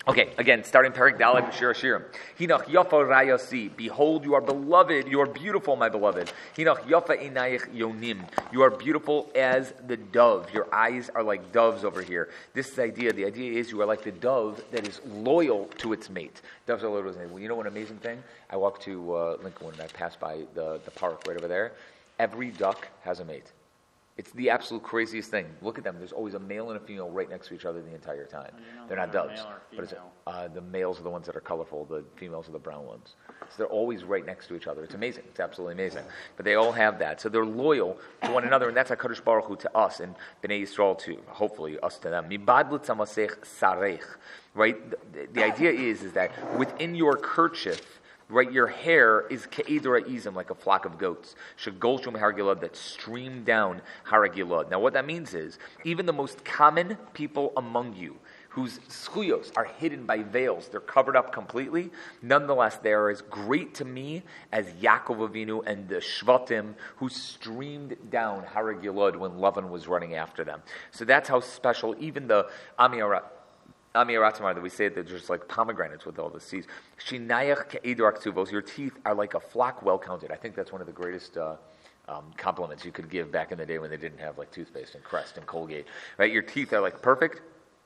Okay, again, starting Perek Daled Shir Hashirim. Hinach Yafa Rayasi. Behold, you are beloved. You are beautiful, my beloved. Hinach Yafa Einayich Yonim. You are beautiful as the dove. Your eyes are like doves over here. This is the idea. The idea is you are like the dove that is loyal to its mate. Doves are loyal to its mate. Well, you know what amazing thing? I walked to Lincoln and I passed by the park right over there. Every duck has a mate. It's the absolute craziest thing. Look at them. There's always a male and a female right next to each other the entire time. They're not doves. But the males are the ones that are colorful. The females are the brown ones. So they're always right next to each other. It's amazing. It's absolutely amazing. But they all have that. So they're loyal to one another, and that's HaKadosh Baruch Hu to us, and Bnei Yisrael too. Hopefully us to them. Right? The idea is that within your kerchief, right, your hair is ke'edra izim, like a flock of goats. Shegolshum hargilad, that stream down haragilad. Now what that means is, even the most common people among you, whose schuyos are hidden by veils, they're covered up completely, nonetheless they are as great to me as Yaakov Avinu and the Shvatim who streamed down haragilad when Lavan was running after them. So that's how special even the Amiyarat that we say that just like pomegranates with all the seeds. Your teeth are like a flock well counted. I think that's one of the greatest compliments you could give back in the day when they didn't have like toothpaste and Crest and Colgate. Right? Your teeth are like perfect.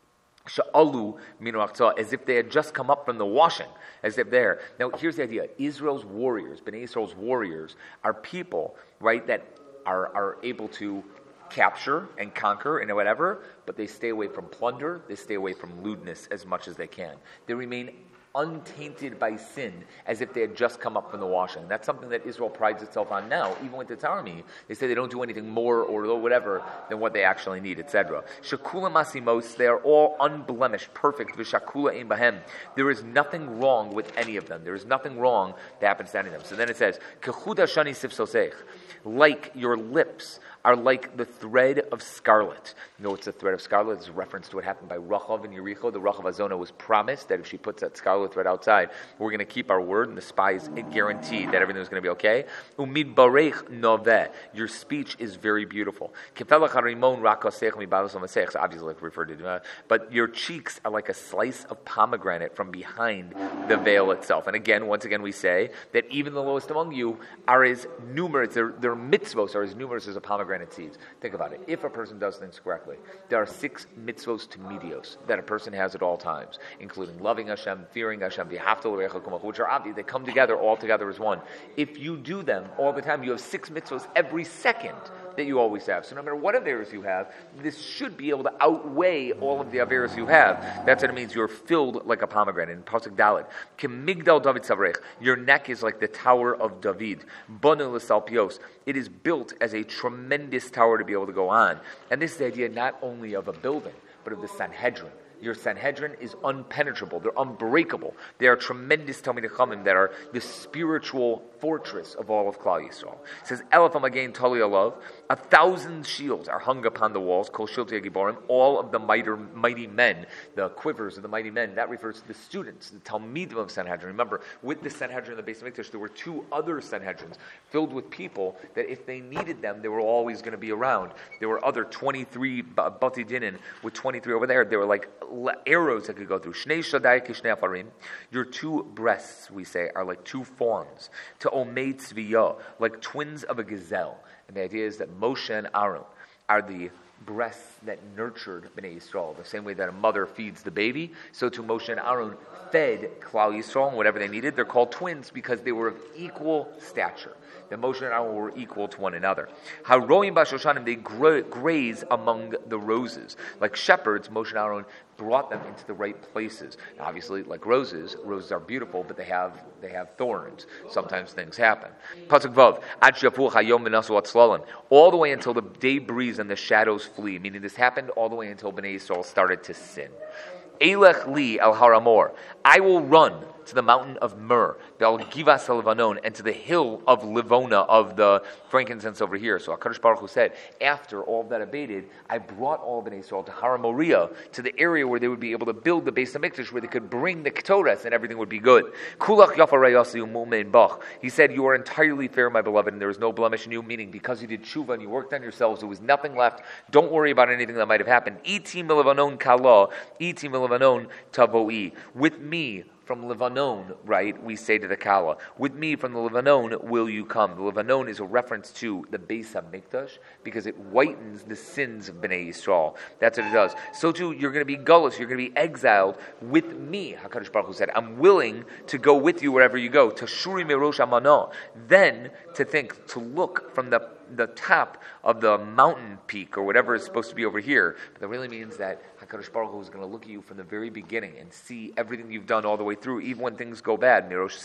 Sha'alu minu as if they had just come up from the washing, as if they're. Now here's the idea. Israel's warriors, Bnei Israel's warriors, are people, right, that are able to capture and conquer and whatever, but they stay away from plunder, they stay away from lewdness as much as they can. They remain untainted by sin as if they had just come up from the washing. That's something that Israel prides itself on now, even with its army. They say they don't do anything more or whatever than what they actually need, etc. Shakula masimos, they are all unblemished, perfect. V'shakula ein bahem. There is nothing wrong with any of them. There is nothing wrong that happens to any of them. So then it says, Kechuda shani sifsosech, like your lips are like the thread of scarlet. You know what's the thread of scarlet? It's a reference to what happened by Rachav and Yericho. The Rachav Azona was promised that if she puts that scarlet thread outside, we're going to keep our word, and the spies guaranteed that everything was going to be okay. Umid barech noveh. Your speech is very beautiful. Kefelach harimon rakosech mibalos hamasech. Obviously, like referred to, but your cheeks are like a slice of pomegranate from behind the veil itself. And again, once again, we say that even the lowest among you are as numerous. Their mitzvos are as numerous as a pomegranate seeds. Think about it. If a person does things correctly, there are 6 mitzvos to medios that a person has at all times, including loving Hashem, fearing Hashem, which are obvious. They come together all together as one. If you do them all the time, you have 6 mitzvos every second that you always have. So no matter what averos you have, this should be able to outweigh all of the averos you have. That's what it means. You're filled like a pomegranate. In Pasuk Dalet, Kemigdal David Savrech, your neck is like the Tower of David. Bonu l'salpios, it is built as a tremendous tower to be able to go on. And this is the idea not only of a building, but of the Sanhedrin. Your Sanhedrin is unpenetrable. They're unbreakable. They are tremendous Talmidei Chachamim that are the spiritual fortress of all of Klal Yisrael. It says, Elef Amagain Tali Alav, 1,000 shields are hung upon the walls, Kol Shiltei Giborim, all of the mighty men, the quivers of the mighty men. That refers to the students, the Talmidim of Sanhedrin. Remember, with the Sanhedrin in the Beis Hamikdash, there were 2 other Sanhedrins filled with people that if they needed them, they were always going to be around. There were other 23 Bati Dinin with 23 over there. They were like arrows that could go through. Shnei Shaddai Kishnei Afarim. Your 2 breasts, we say, are like 2 fawns. To Omei Tzviyah, like twins of a gazelle. And the idea is that Moshe and Aaron are the breasts that nurtured Bnei Yisrael. The same way that a mother feeds the baby, so too Moshe and Aaron fed Klal Yisrael and whatever they needed. They're called twins because they were of equal stature. That Moshe and Aaron were equal to one another. Haroim b'Shoshanim, they graze among the roses. Like shepherds, Moshe and Aaron brought them into the right places. Now, obviously, like roses are beautiful, but they have thorns. Sometimes things happen. Pasuk Vav, Ad shavuach hayom v'nasu atzlalim, all the way until the day breeze and the shadows flee. Meaning this happened all the way until Bnei Yisrael started to sin. Elech li el haramor, I will run to the mountain of myrrh, Be'al Givas Levanon, and to the hill of Livona, of the frankincense over here. So HaKadosh Baruch Hu said, after all of that abated, I brought all Bnei Yisrael to Har Moriah, to the area where they would be able to build the Beis HaMikdash, where they could bring the Ketores and everything would be good. Kulach Yafa Rayasi Umu'mein Bach. He said, you are entirely fair, my beloved, and there is no blemish in you, meaning because you did tshuva and you worked on yourselves, there was nothing left. Don't worry about anything that might have happened. Iti Milavanon Kala, Iti Milavanon Tavoi. With me, from Levanon, right, we say to the Kala, with me from the Levanon will you come. The Levanon is a reference to the Beis HaMikdash because it whitens the sins of Bnei Yisrael. That's what it does. So too, you're going to be gullus, you're going to be exiled with me, HaKadosh Baruch Hu said. I'm willing to go with you wherever you go. Tashuri Merosh Amana. Then to think, to look from the top of the mountain peak or whatever is supposed to be over here. But that really means that HaKadosh Baruch Hu is going to look at you from the very beginning and see everything you've done all the way through, even when things go bad.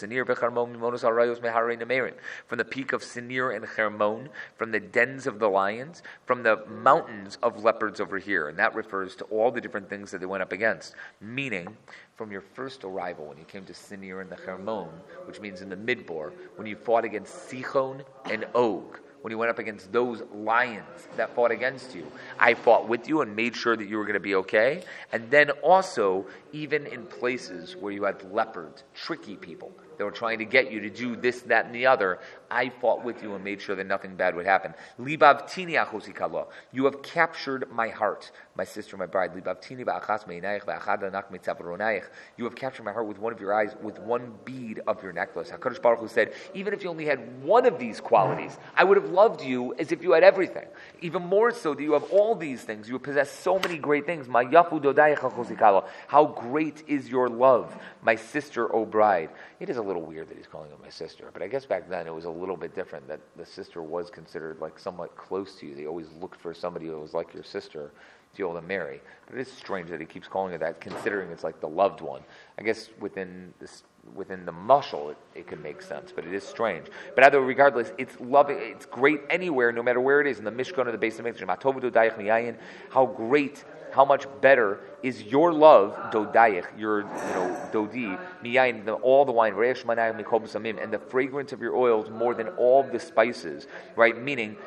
From the peak of Sinir and Hermon, from the dens of the lions, from the mountains of leopards over here. And that refers to all the different things that they went up against. Meaning, from your first arrival, when you came to Sinir and the Hermon, which means in the Midbar, when you fought against Sichon and Og, when you went up against those lions that fought against you, I fought with you and made sure that you were going to be okay. And then also, even in places where you had leopards, tricky people that were trying to get you to do this, that, and the other, I fought with you and made sure that nothing bad would happen. Libavtini achosikala. You have captured my heart, my sister, my bride. Libavtini ba'achas me'inayich ba'achad anak mitzav ronayich. You have captured my heart with one of your eyes, with one bead of your necklace. HaKadosh Baruch Hu said, even if you only had one of these qualities, I would have loved you as if you had everything. Even more so that you have all these things. You possess so many great things. Ma yafu dodayich achosikala. How great is your love, my sister, O bride. It is a little weird that he's calling her my sister, but I guess back then it was a little bit different, that the sister was considered like somewhat close to you. They always looked for somebody who was like your sister to be able to marry. But it is strange that he keeps calling her that, considering it's like the loved one. I guess within the mushal, it could make sense, but it is strange. But either regardless, it's loving. It's great anywhere, no matter where it is, in the Mishkan or the Beis HaMikdash. How great, how much better is your love, dodayich, your dodi, miyayin, all the wine, and the fragrance of your oils more than all the spices, right? Meaning,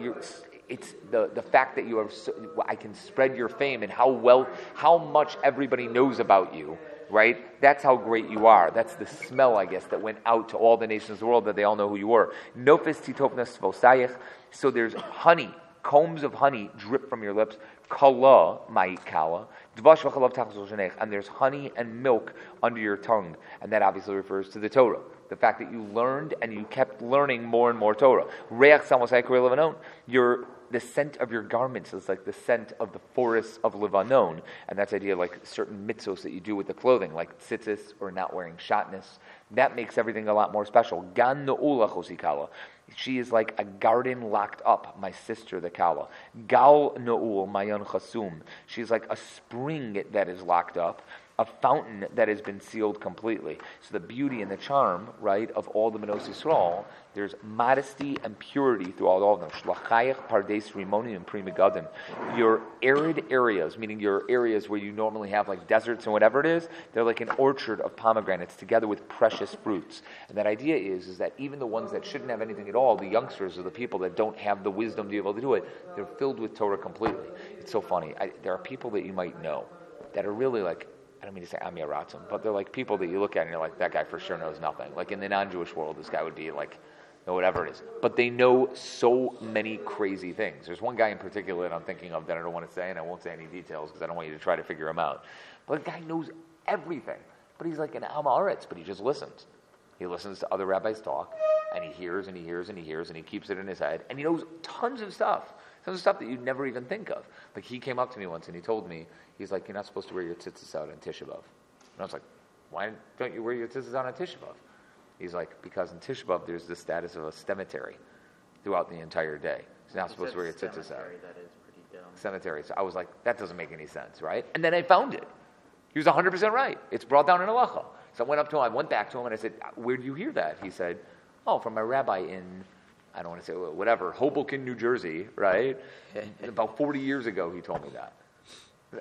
it's the fact that you are. I can spread your fame and how much everybody knows about you. Right? That's how great you are. That's the smell, I guess, that went out to all the nations of the world, that they all know who you were. Nofis titopnas vosayich. So there's honey, combs of honey drip from your lips. Kala, ma'it kala. Dvash v'chalav tachas l'shanech. And there's honey and milk under your tongue. And that obviously refers to the Torah. The fact that you learned and you kept learning more and more Torah. Reach samosai kore levanon. The scent of your garments is like the scent of the forests of Lebanon. And that's the idea, like certain mitzvos that you do with the clothing, like tzitzis or not wearing shatnez. That makes everything a lot more special. Gan no'ula chosikala. She is like a garden locked up, my sister, the Kala. Gal no'ul mayon chasum. She's like a spring that is locked up, a fountain that has been sealed completely. So the beauty and the charm, right, of all the Benos Yisrael, there's modesty and purity throughout all of them. Shlachayach, Pardes, Rimoni, and Pri Megadim. Your arid areas, meaning your areas where you normally have like deserts and whatever it is, they're like an orchard of pomegranates together with precious fruits. And that idea is that even the ones that shouldn't have anything at all, the youngsters or the people that don't have the wisdom to be able to do it, they're filled with Torah completely. It's so funny. There are people that you might know that are really like, I don't mean to say Amir Ratzim, but they're like people that you look at and you're like, that guy for sure knows nothing. Like in the non-Jewish world, this guy would be like, whatever it is. But they know so many crazy things. There's one guy in particular that I'm thinking of that I don't want to say, and I won't say any details because I don't want you to try to figure him out. But the guy knows everything. But he's like an Am Haaretz, but he just listens. He listens to other rabbis talk, and he hears and he hears and he hears, and he keeps it in his head, and he knows tons of stuff that you'd never even think of. Like he came up to me once and he told me, he's like, you're not supposed to wear your tzitzis out on Tisha B'Av. And I was like, why don't you wear your tzitzis out on Tisha B'Av? He's like, because in Tisha B'Av there's the status of a cemetery throughout the entire day. So you're not supposed to wear your tzitzis out. That is pretty dumb. Cemetery. So I was like, that doesn't make any sense, right? And then I found it. He was 100% right. It's brought down in halacha. So I went up to him, I went back to him, and I said, where did you hear that? He said, from my rabbi in, I don't want to say whatever, Hoboken, New Jersey, right? About 40 years ago he told me that.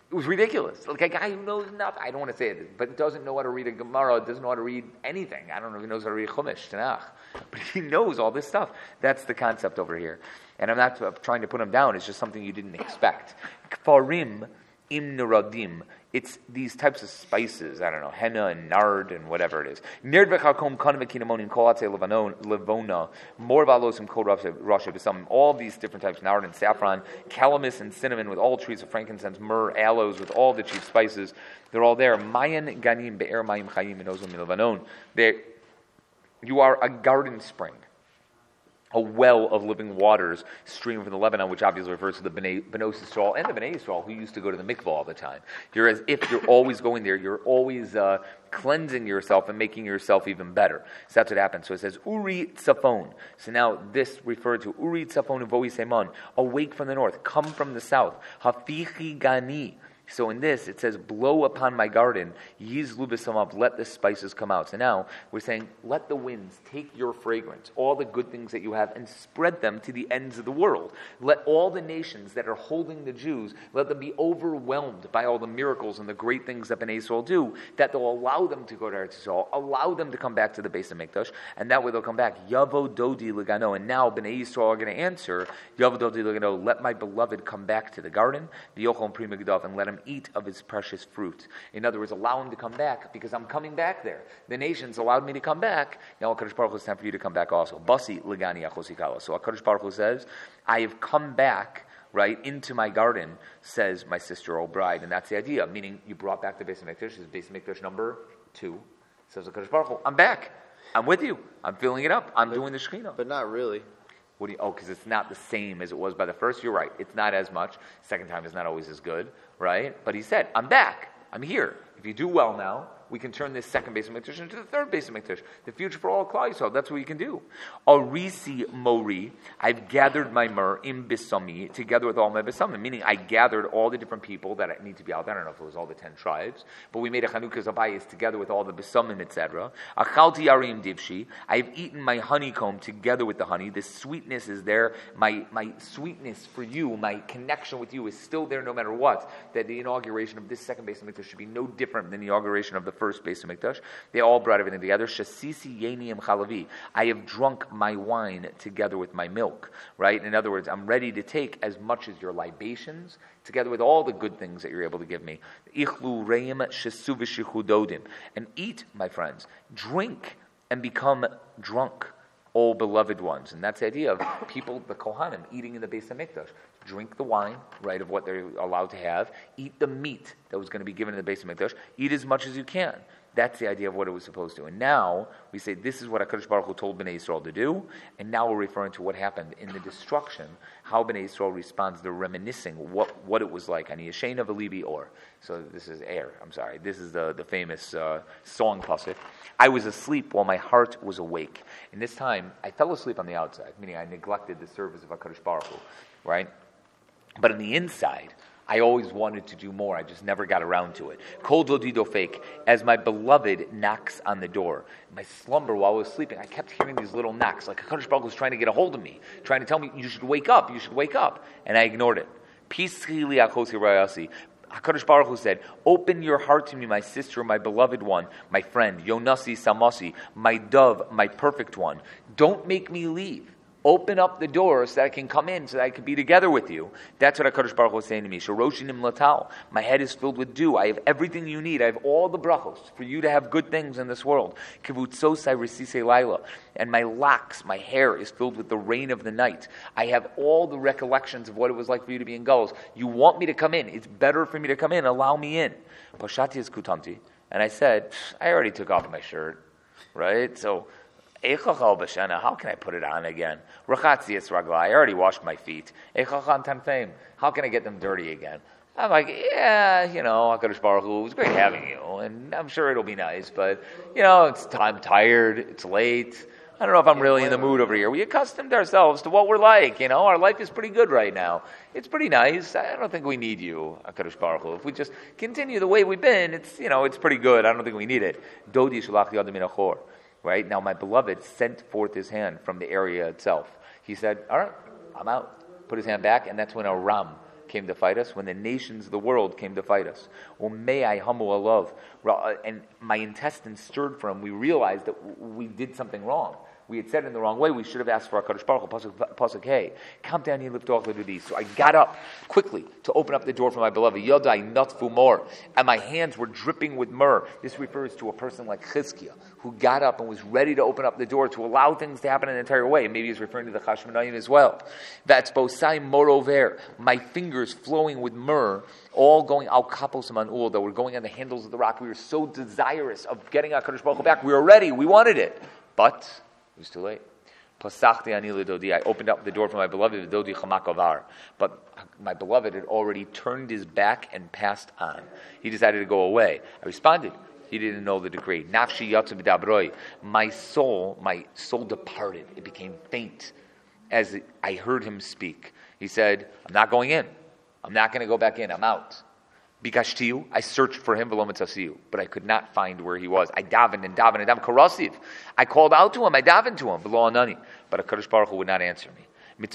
It was ridiculous. Like a guy who knows nothing. I don't want to say it, but doesn't know how to read a Gemara, doesn't know how to read anything. I don't know if he knows how to read Chumash, Tanakh. But he knows all this stuff. That's the concept over here. And I'm not trying to put him down. It's just something you didn't expect. Kfarim im neradim. It's these types of spices. I don't know, henna and nard and whatever it is. Nerd v'chalkom kan v'kinamonim kol atzei levona more valosim kol rashe b'samim. All these different types, nard and saffron, calamus and cinnamon with all trees of frankincense, myrrh, aloes with all the chief spices. They're all there. Mayan ganim be'er mayim chayim inozim milevanon. You are a garden spring. A well of living waters stream from the Lebanon, which obviously refers to the Bnei Yisrael and the Bnei Yisrael who used to go to the mikvah all the time. You're as if you're always going there. You're always cleansing yourself and making yourself even better. So that's what happens. So it says, Uri Tzafon. So now this referred to Uri Tzafon Uvoi Seman. Awake from the north. Come from the south. Hafichi Gani. So in this, it says, blow upon my garden, yizlu b'samav, let the spices come out. So now, we're saying, let the winds take your fragrance, all the good things that you have, and spread them to the ends of the world. Let all the nations that are holding the Jews, let them be overwhelmed by all the miracles and the great things that Bnei Yisrael do, that they'll allow them to go to Eretz Yisrael, allow them to come back to the base of Mikdash, and that way they'll come back. Yavo dodi legano. And now Bnei Yisrael are going to answer, Yavo dodi legano, let my beloved come back to the garden, v'yochel pri migdav, and let him eat of his precious fruit. In other words, allow him to come back because I'm coming back there. The nations allowed me to come back. Now HaKadosh Baruch Hu, it's time for you to come back also. Basi legani achosikala. So HaKadosh Baruch Hu says, I have come back, right, into my garden, says my sister, O bride. And that's the idea, meaning you brought back the Beis HaMikdash. This is Beis HaMikdash number 2. Says HaKadosh Baruch Hu, I'm back. I'm with you. I'm filling it up. I'm doing the Shekhinah. But not really. Because it's not the same as it was by the first. You're right. It's not as much. Second time is not always as good, right? But he said, I'm back. I'm here. If you do well now, we can turn this second Beis HaMikdash into the third Beis HaMikdash. The future for all Klal Yisrael. That's what you can do. Arisi Mori, I've gathered my myrrh in Bisami, together with all my Bisamim. Meaning I gathered all the different people that need to be out there. I don't know if it was all the 10 tribes. But we made a Chanukah Zabayis together with all the Bisamim, etc. Achalti Arim Divshi, I've eaten my honeycomb together with the honey. The sweetness is there. My sweetness for you, my connection with you is still there no matter what. That the inauguration of this second Beis HaMikdash should be no different than the inauguration of the first Beis HaMikdash. They all brought everything together. Shasisi Yeniim Chalavi. I have drunk my wine together with my milk. Right? In other words, I'm ready to take as much as your libations, together with all the good things that you're able to give me. Ichlu Reim Shasu V'Shichudodim. And eat, my friends. Drink and become drunk. All beloved ones. And that's the idea of people, the Kohanim, eating in the Beis HaMikdash. Drink the wine, right, of what they're allowed to have. Eat the meat that was going to be given in the Beis HaMikdash. Eat as much as you can. That's the idea of what it was supposed to. And now, we say this is what HaKadosh Baruch Hu told Bnei Yisrael to do, and now we're referring to what happened in the destruction, how Bnei Yisrael responds. They're reminiscing what it was like. Ani Yashena V'Libi Or. So this is This is the famous song pasuk. I was asleep while my heart was awake. And this time, I fell asleep on the outside, meaning I neglected the service of HaKadosh Baruch Hu, right? But on the inside, I always wanted to do more. I just never got around to it. Kol dodido fake, as my beloved knocks on the door. My slumber while I was sleeping, I kept hearing these little knocks, like HaKadosh Baruch Hu was trying to get a hold of me, trying to tell me, you should wake up, and I ignored it. HaKadosh Baruch Hu said, open your heart to me, my sister, my beloved one, my friend, Yonasi Samasi, my dove, my perfect one. Don't make me leave. Open up the door so that I can come in, so that I can be together with you. That's what HaKadosh Baruch Hu was saying to me. Shoroshinim latal. My head is filled with dew. I have everything you need. I have all the brachos for you to have good things in this world. Kivutzosai resisei laila. And my locks, my hair is filled with the rain of the night. I have all the recollections of what it was like for you to be in Gullus. You want me to come in. It's better for me to come in. Allow me in. Pashati is kutamti. And I said, I already took off my shirt. Right? So, how can I put it on again? I already washed my feet. How can I get them dirty again? I'm like, HaKadosh Baruch Hu, it was great having you, and I'm sure it'll be nice, but, I'm tired, it's late. I don't know if I'm really in the mood over here. We accustomed ourselves to what we're like, Our life is pretty good right now. It's pretty nice. I don't think we need you, HaKadosh Baruch Hu. If we just continue the way we've been, it's pretty good. I don't think we need it. Dodi shalach yad min achor. Right? Now my beloved sent forth his hand from the area itself. He said, all right, I'm out. Put his hand back, and that's when Aram came to fight us, when the nations of the world came to fight us. Or may I humble a love. And my intestines stirred from, we realized that we did something wrong. We had said it in the wrong way. We should have asked for HaKadosh Baruch Hu, Pasuk Hey. Come down here, lift off the duties. So I got up quickly to open up the door for my beloved. Yodai natfu mor. And my hands were dripping with myrrh. This refers to a person like Chizkiah, who got up and was ready to open up the door to allow things to happen in an entire way. Maybe he's referring to the Chashmonayim as well. That's bosai morover. My fingers flowing with myrrh, all going al kapos manul, that were going on the handles of the rock. We were so desirous of getting HaKadosh Baruch Hu back. We were ready. We wanted it. But it was too late. I opened up the door for my beloved, but my beloved had already turned his back and passed on. He decided to go away. I responded. He didn't know the decree. My soul departed. It became faint as I heard him speak. He said, I'm not going in. I'm not going to go back in. I'm out. Bikashtiu, I searched for him, but I could not find where he was. I davened. Karasiv. I called out to him. I davened to him. But HaKadosh Baruch Hu would not answer me.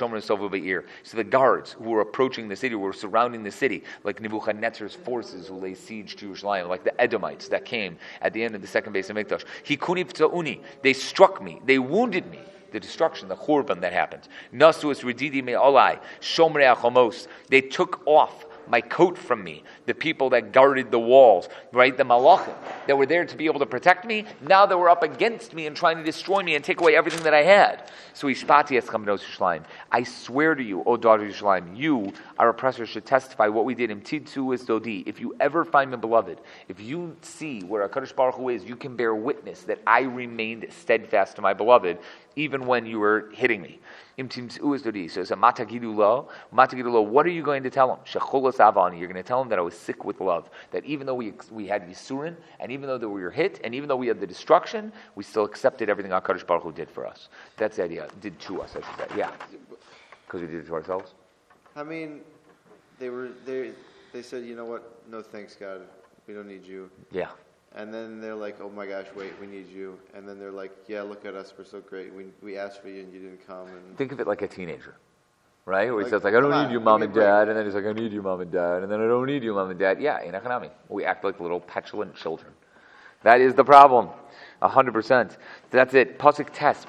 So the guards who were approaching the city, were surrounding the city, like Nebuchadnezzar's forces who lay siege to Yerushalayim, like the Edomites that came at the end of the second base of Mikdash. They struck me. They wounded me. The destruction, the churban that happened. Nasu es redidi me'olai, shomrei achomos. They took off my coat from me, the people that guarded the walls, right? The malachim that were there to be able to protect me, now they were up against me and trying to destroy me and take away everything that I had. So Ishpati eschem bnos Yerushalayim. I swear to you, O daughter of Yerushalayim, you, our oppressors, should testify what we did in Tidzu is Dodi. If you ever find me beloved, if you see where HaKadosh Baruch Hu is, you can bear witness that I remained steadfast to my beloved, even when you were hitting me. So it's a matagidu lo. What are you going to tell him? Shecholos avani. You're going to tell him that I was sick with love. That even though we had Yisurin, and even though we were hit, and even though we had the destruction, we still accepted everything HaKadosh Baruch Hu did for us. That's the idea. Did to us, I should say. Yeah, because we did it to ourselves. I mean, they said, you know what? No thanks, God. We don't need you. Yeah. And then they're like, oh my gosh, wait, we need you. And then they're like, yeah, look at us, we're so great. We asked for you and you didn't come. And think of it like a teenager, right? Where he says, like, I don't need you, mom and dad. And then he's like, I need you, mom and dad. And then I don't need you, mom and dad. Yeah, in economy. We act like little petulant children. That is the problem. 100%. That's it. Pasuk test.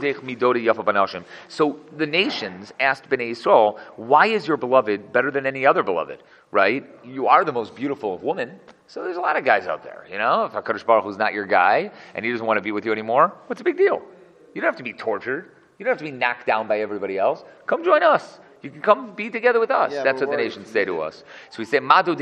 So the nations asked Bnei Yisrael, why is your beloved better than any other beloved? Right? You are the most beautiful of women. So there's a lot of guys out there, you know? If HaKadosh Baruch Hu is not your guy and he doesn't want to be with you anymore, what's the big deal? You don't have to be tortured. You don't have to be knocked down by everybody else. Come join us. You can come be together with us. Yeah, that's what the nations say to us. So we say,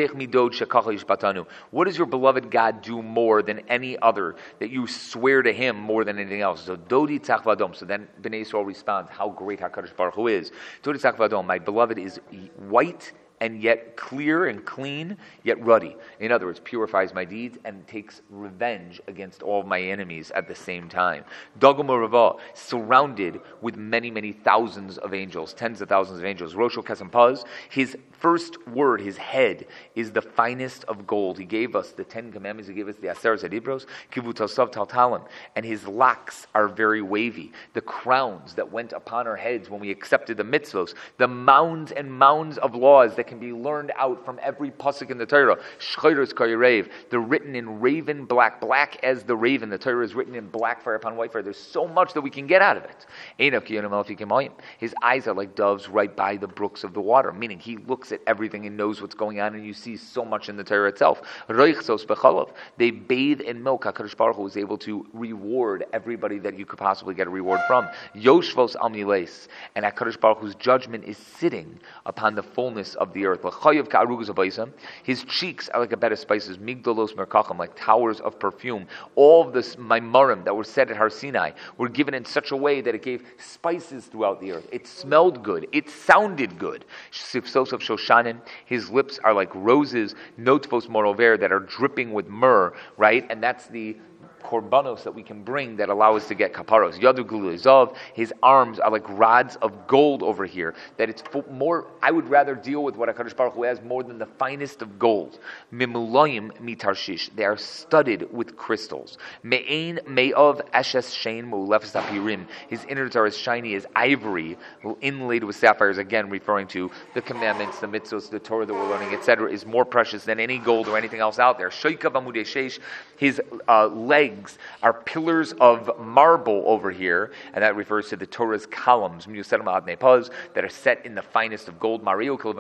what does your beloved God do more than any other, that you swear to him more than anything else? So Dodi Tzach Vadom. So then Bnei Yisrael responds, how great HaKadosh Baruch Hu is. Dodi Tzach Vadom, my beloved is white and yet clear and clean, yet ruddy. In other words, purifies my deeds and takes revenge against all of my enemies at the same time. Dagom Rava, surrounded with many, many thousands of angels, tens of thousands of angels. Rosho Kesempaz, his first word, his head, is the finest of gold. He gave us the 10 Commandments, he gave us the Aser Zadibros, Kivutasav Taltalim, and his locks are very wavy. The crowns that went upon our heads when we accepted the mitzvos, the mounds and mounds of laws that can be learned out from every pasuk in the Torah. Shchayros Kayirev, they're written in raven black, black as the raven. The Torah is written in black fire upon white fire. There's so much that we can get out of it. His eyes are like doves right by the brooks of the water, meaning he looks at everything and knows what's going on, and you see so much in the Torah itself. They bathe in milk. HaKadosh Baruch Hu is able to reward everybody that you could possibly get a reward from. Yoshvos Amniles, and HaKadosh Baruch Hu's judgment is sitting upon the fullness of the earth. His cheeks are like a bed of spices, migdalos merkachim, like towers of perfume. All of this maimarim that were said at Har Sinai were given in such a way that it gave spices throughout the earth. It smelled good. It sounded good. Sifsos of Shoshanim, his lips are like roses, notvos morover, that are dripping with myrrh, right? And that's the korbanos that we can bring that allow us to get kaparos. Yadu Gulizov, his arms are like rods of gold over here. That it's more, I would rather deal with what HaKadosh Baruch Hu has more than the finest of gold. Mimulayim mitarshish, they are studded with crystals. Me'ain me'ov eshes shein mu'lefes apirim, his innards are as shiny as ivory, inlaid with sapphires, again referring to the commandments, the mitzvos, the Torah that we're learning, etc., is more precious than any gold or anything else out there. Shoikav amudei sheish, his legs are pillars of marble over here, and that refers to the Torah's columns, that are set in the finest of gold.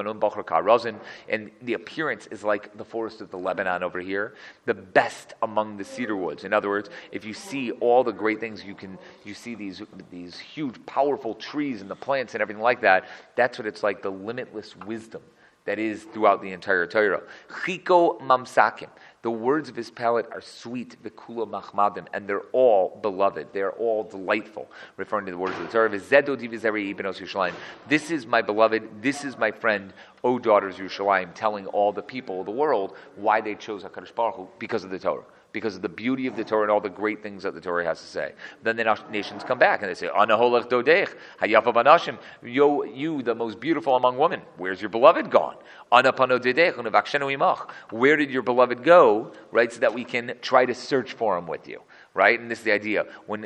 And the appearance is like the forest of the Lebanon over here, the best among the cedar woods. In other words, if you see all the great things, you see these huge, powerful trees and the plants and everything like that. That's what it's like, the limitless wisdom that is throughout the entire Torah. Chiko mamsakim. The words of his palate are sweet, v'kula machmadim, and they're all beloved. They're all delightful, referring to the words of the Torah. This is my beloved, this is my friend, O daughters of Yerushalayim, telling all the people of the world why they chose HaKadosh Baruch Hu, because of the Torah. Because of the beauty of the Torah and all the great things that the Torah has to say. Then the nations come back and they say, Ana holech dodech, hayafa banashim, you, the most beautiful among women, where's your beloved gone? Ana pano dedech, unavakshenu imach. Where did your beloved go? Right, so that we can try to search for him with you. Right, and this is the idea. When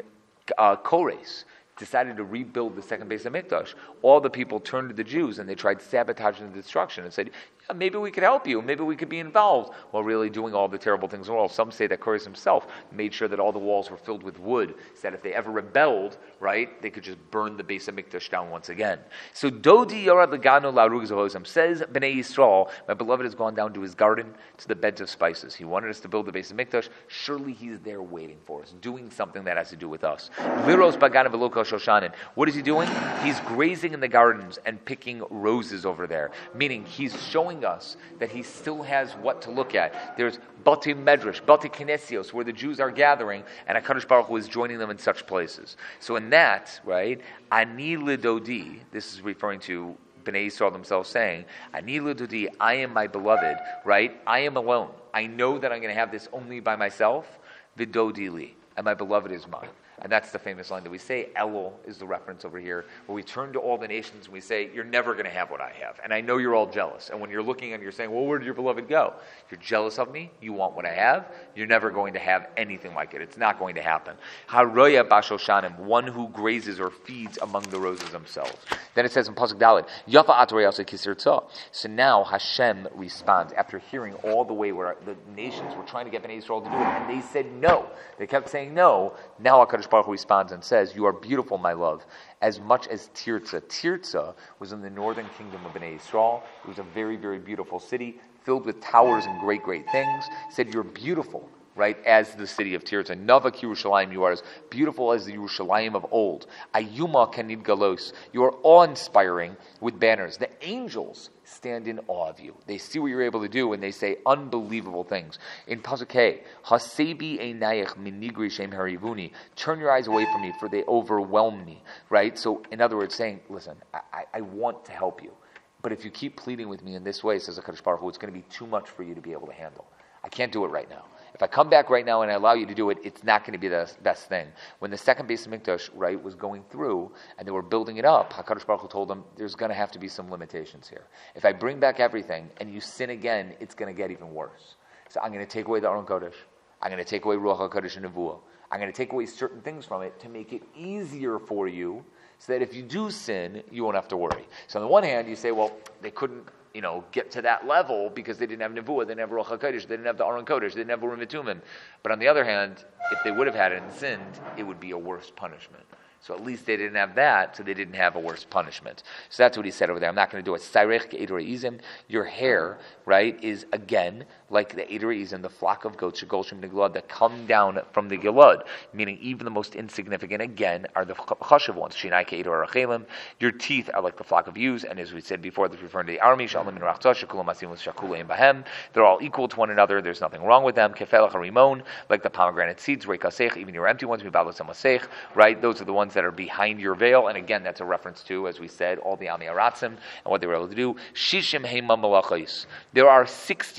Kores decided to rebuild the second Beis HaMikdash, all the people turned to the Jews and they tried sabotaging the destruction and said, yeah, maybe we could help you, maybe we could be involved, while really doing all the terrible things in the world. Some say that Kores himself made sure that all the walls were filled with wood, so that if they ever rebelled, right, they could just burn the Beis HaMikdash down once again. So Dodi Yorad Legano Larug Zahozim, says Bnei Yisrael, my beloved has gone down to his garden, to the beds of spices. He wanted us to build the Beis HaMikdash. Surely he's there waiting for us, doing something that has to do with us. Liros Bagana Veloko Shoshanim. What is he doing? He's grazing in the gardens and picking roses over there, meaning he's showing us that he still has what to look at. There's Bati Medrash, Bati Kinesios, where the Jews are gathering, and HaKadosh Baruch Hu is joining them in such places. So in that, right, Ani Lidodi, this is referring to Bnei Yisrael themselves saying, Ani Lidodi, I am my beloved, right? I am alone. I know that I'm going to have this only by myself. Vidodi li, and my beloved is mine. And that's the famous line that we say. Elul is the reference over here, where we turn to all the nations and we say, you're never going to have what I have. And I know you're all jealous. And when you're looking and you're saying, well, where did your beloved go? You're jealous of me. You want what I have. You're never going to have anything like it. It's not going to happen. Haroya bashoshanim, one who grazes or feeds among the roses themselves. Then it says in Pasuk Dalet, Yafa atoreyasa kisirtza. So now Hashem responds after hearing all the way where the nations were trying to get Bnei Yisrael to do it, and they said no. They kept saying no. Now HaKadosh Baruch Hu responds and says, you are beautiful, my love, as much as Tirzah. Tirzah was in the northern kingdom of Bnei Yisrael. It was a very, very beautiful city, filled with towers and great, great things. He said, you're beautiful, right, as the city of Tirzah. Nava ki Yerushalayim, you are as beautiful as the Yerushalayim of old. Ayuma kanid galos, you are awe-inspiring with banners. The angels stand in awe of you. They see what you're able to do, and they say unbelievable things. In Pasuk Hey, Hasebi einayich min nigri shem harivuni, turn your eyes away from me, for they overwhelm me. Right? So, in other words, saying, listen, I want to help you, but if you keep pleading with me in this way, says HaKadosh Baruch Hu, it's going to be too much for you to be able to handle. I can't do it right now. If I come back right now and I allow you to do it, it's not going to be the best thing. When the second Beis HaMikdash, right, was going through and they were building it up, HaKadosh Baruch Hu told them, there's going to have to be some limitations here. If I bring back everything and you sin again, it's going to get even worse. So I'm going to take away the Aron Kodesh. I'm going to take away Ruach HaKodesh and Nevuah. I'm going to take away certain things from it to make it easier for you, so that if you do sin, you won't have to worry. So on the one hand, you say, well, they couldn't, get to that level because they didn't have Nevuah, they didn't have Ruach HaKodesh, they didn't have the Aron Kodesh, they didn't have Urim V'Tumim. But on the other hand, if they would have had it and sinned, it would be a worse punishment. So at least they didn't have that, so they didn't have a worse punishment. So that's what he said over there. I'm not going to do it. Sairech ke'edrei izim. Your hair, right, is again like the edrei izim, the flock of goats, shegolshim neglad, that come down from the Gilad. Meaning even the most insignificant, again, are the chashav ones. Shinai ke'edrei rachelim. Your teeth are like the flock of ewes, and as we said before, this referring to the army. Shalom and rachtzah, shekulam asim with shakulaim bahem. They're all equal to one another. There's nothing wrong with them. Kefelach harimon, like the pomegranate seeds. Reikasech, even your empty ones. Mibalos amasech, right? Those are the ones that are behind your veil, and again, that's a reference to, as we said, all the Ami Aratzim and what they were able to do. Shishim Heima Malachais. There are 60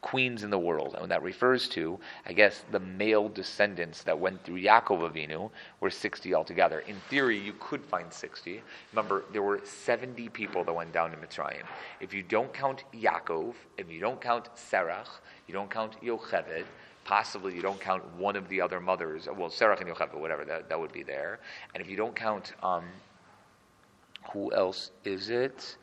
queens in the world. And when that refers to, I guess, the male descendants that went through Yaakov Avinu were 60 altogether. In theory, you could find 60. Remember, there were 70 people that went down to Mitzrayim. If you don't count Yaakov, if you don't count Serach, you don't count Yocheved, possibly you don't count one of the other mothers, well, Serach and Yocheved, whatever, that would be there. And if you don't count, who else is it?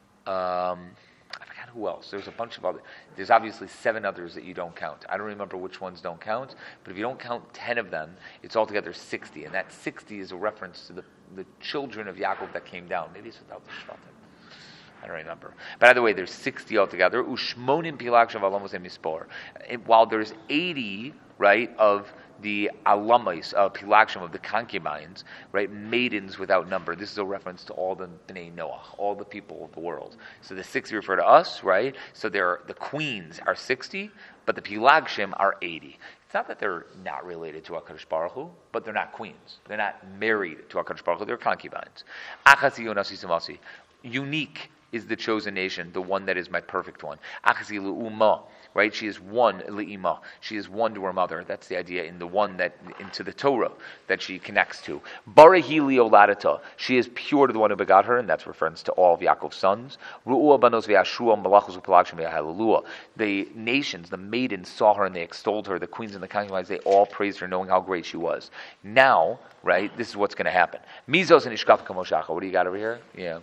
I forgot who else. There's a bunch of other. There's obviously 7 others that you don't count. I don't remember which ones don't count, but if you don't count 10 of them, it's altogether 60. And that 60 is a reference to the children of Yaakov that came down. Maybe it's without the Shvatim. I don't remember. But either way, there's 60 altogether. Ushmonim pilak shav mispor. While there's 80, right, of the alamais, pilakshim, of the concubines, right, maidens without number. This is a reference to all the Bnei Noach, all the people of the world. So the 60 refer to us, right? So the queens are 60, but the pilakshim are 80. It's not that they're not related to HaKadosh Baruch Hu, but they're not queens. They're not married to HaKadosh Baruch Hu. They're concubines. Achasi yonasi samasi. Unique is the chosen nation, the one that is my perfect one. Achasi lu'uma. Right, she is one le'ima. She is one to her mother. That's the idea in the one that into the Torah that she connects to. Barahi li'oladata. She is pure to the one who begot her, and that's reference to all of Yaakov's sons. Ru'ua banos ve'ashua malachos u'palagshim ve'halelua. The nations, the maidens, saw her and they extolled her. The queens and the concubines, they all praised her, knowing how great she was. Now, right, this is what's going to happen. Mizos and ishkaf kamoshacha. What do you got over here? Yeah.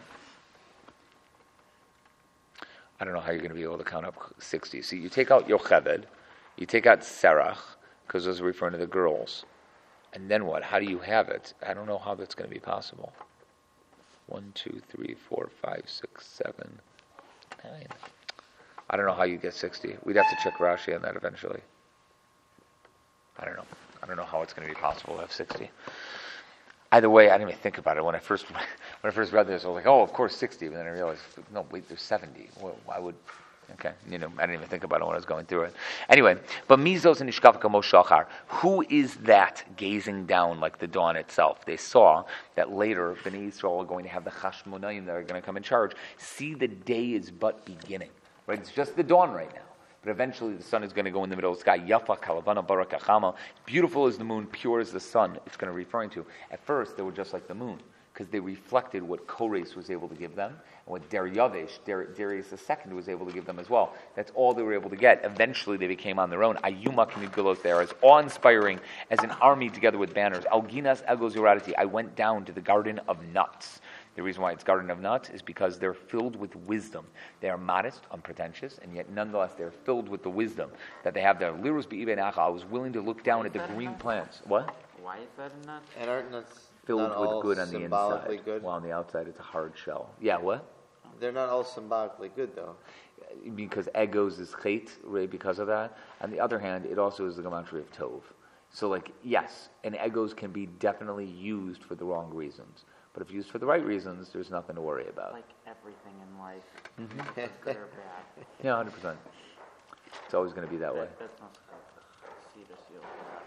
I don't know how you're going to be able to count up 60. See, you take out Yocheved, you take out Serach, because those are referring to the girls. And then what? How do you have it? I don't know how that's going to be possible. 1, 2, 3, 4, 5, 6, 7, 9. I don't know how you get 60. We'd have to check Rashi on that eventually. I don't know. I don't know how it's going to be possible to have 60. Either way, I didn't even think about it. When I first read this, I was like, oh, of course 60. But then I realized, no, wait, there's 70. Well, why would... Okay, I didn't even think about it when I was going through it. Anyway, but Mizos and Ishkaf Kamo Shachar, who is that gazing down like the dawn itself? They saw that later, Bnei Yisrael are going to have the Chashmonayim that are going to come in charge. See, the day is but beginning. Right? It's just the dawn right now. But eventually the sun is going to go in the middle of the sky. Yafa kalavana barakachama. Beautiful as the moon, pure as the sun. It's going to be referring to. At first, they were just like the moon because they reflected what Kores was able to give them and what Darius II was able to give them as well. That's all they were able to get. Eventually, they became on their own. Ayuma Kimigalos there, as awe-inspiring as an army together with banners. Alginas Egos Yoradati. I went down to the Garden of Nuts. The reason why it's Garden of Nuts is because they're filled with wisdom. They are modest, unpretentious, and yet nonetheless they're filled with the wisdom that they have there. Lirus be'ibe nacha. I was willing to look down at the green plants. What? Why is that a nut? And aren't nuts filled with good on the inside. Good? While on the outside it's a hard shell. Yeah, what? They're not all symbolically good, though. Because egos is chait, right, because of that. On the other hand, it also is the gematria of tov. So, yes, and egos can be definitely used for the wrong reasons. But if used for the right reasons, there's nothing to worry about. Like everything in life, good or bad. Yeah, 100%. It's always going to be that way. That's not Chasidus you'll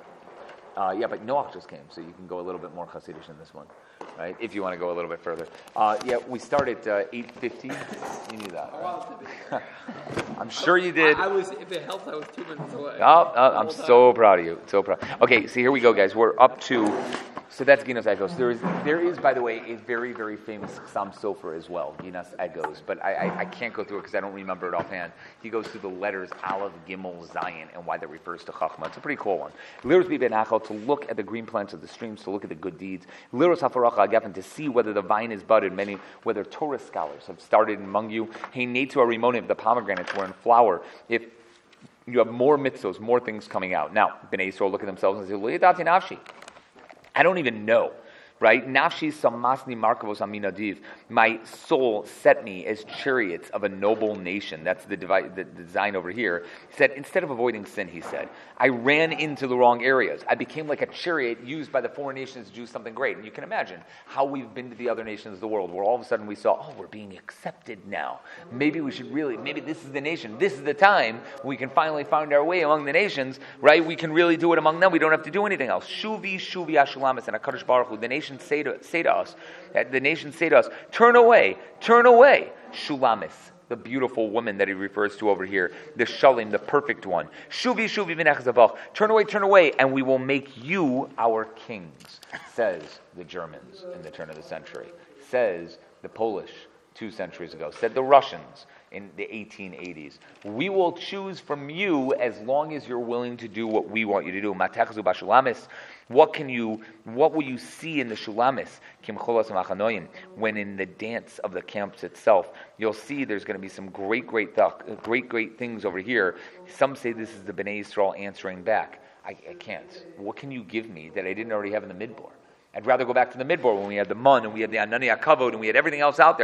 Yeah, but Noach just came, so you can go a little bit more Hasidish in this one, right? If you want to go a little bit further. We start at 8:50. You knew that, right? I'm sure you did. I was, if it helps, I was 2 minutes away. I'm so proud of you. So proud. Okay, so here we go, guys. We're up to... So that's Ginas Egos. There is, by the way, a very, very famous Chassam Sofer as well, Ginas Egos, but I can't go through it because I don't remember it offhand. He goes through the letters Aleph, Gimel, Zayin, and why that refers to Chachma. It's a pretty cool one. Liros Biben Achal, to look at the green plants of the streams, to look at the good deeds. Liros Hafaracha Agafen, to see whether the vine is budded, whether Torah scholars have started among you. Hey Netu Arimonim, the pomegranates were in flower. If you have more mitzvos, more things coming out. Now, Bnei Yisrael look at themselves and say, L'yadati nafshi. I don't even know, right? Nafshi samasni markavos aminadiv. My soul set me as chariots of a noble nation. That's the design over here. He said, instead of avoiding sin, he said, I ran into the wrong areas. I became like a chariot used by the foreign nations to do something great. And you can imagine how we've been to the other nations of the world, where all of a sudden we saw, we're being accepted now. Maybe this is the nation. This is the time we can finally find our way among the nations, right? We can really do it among them. We don't have to do anything else. Shuvi Ashulamis and HaKadosh Baruch Hu. The nations say to us, turn away, Shulamis. the beautiful woman that he refers to over here, the Shalim, the perfect one. Shuvi, shuvi v'nechzavach. Turn away, and we will make you our kings, says the Germans in the turn of the century, says the Polish 2 centuries ago, said the Russians in the 1880s. We will choose from you as long as you're willing to do what we want you to do. Matechzu bashulamis. What will you see in the shulamis? When in the dance of the camps itself, you'll see there's going to be some great things over here. Some say this is the Bnei Yisrael answering back. I can't. What can you give me that I didn't already have in the Midbar? I'd rather go back to the Midbar when we had the Mun and we had the Anani Akavod and we had everything else out there.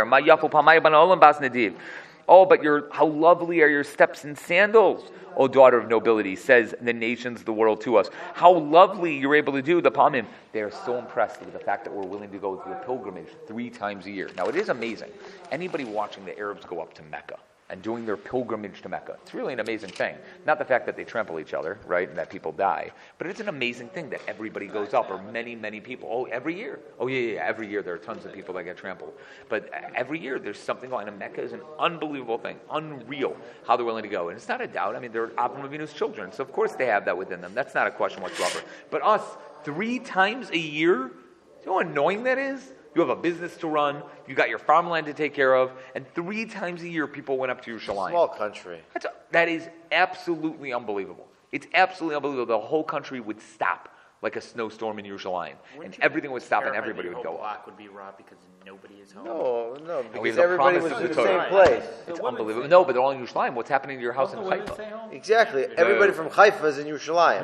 Oh, but how lovely are your steps and sandals, O daughter of nobility, says the nations of the world to us. How lovely you're able to do the Pamim. They are so impressed with the fact that we're willing to go through a pilgrimage 3 times a year. Now, it is amazing. Anybody watching the Arabs go up to Mecca and doing their pilgrimage to Mecca, it's really an amazing thing. Not the fact that they trample each other, right, and that people die, but it's an amazing thing that everybody goes up, or many, many people. Oh, every year. Oh, yeah, every year there are tons of people that get trampled. But every year there's something going on. And Mecca is an unbelievable thing, unreal how they're willing to go. And it's not a doubt. I mean, they're Avraham Avinu's children, so of course they have that within them. That's not a question whatsoever. But us, 3 times a year, you know how annoying that is? You have a business to run, you got your farmland to take care of, and 3 times a year people went up to Yerushalayim. Small country. That is absolutely unbelievable. It's absolutely unbelievable. The whole country would stop like a snowstorm in Yerushalayim, and everything would stop and everybody would go up. Block would be robbed because nobody is home. No, because everybody was in the same place. It's unbelievable. No, but they're all in Yerushalayim. What's happening to your house in Haifa? Exactly. Everybody from Haifa is in Yerushalayim.